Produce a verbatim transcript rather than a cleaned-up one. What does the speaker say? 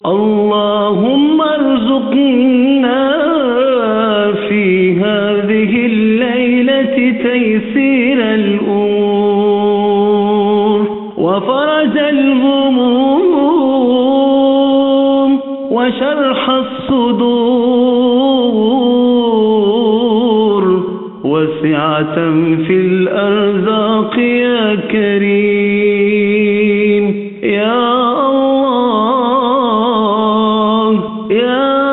اللهم ارزقنا في هذه الليلة تيسير الأمور وفرج الهموم وشرح الصدور وسعة في الأرزاق يا كريم يا الله يا